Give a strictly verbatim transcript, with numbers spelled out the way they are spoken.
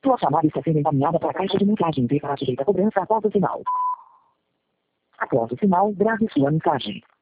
Sua chamada está sendo encaminhada para a caixa de mensagem. Dê para a direita cobrança após o sinal. Após o sinal, grave sua mensagem.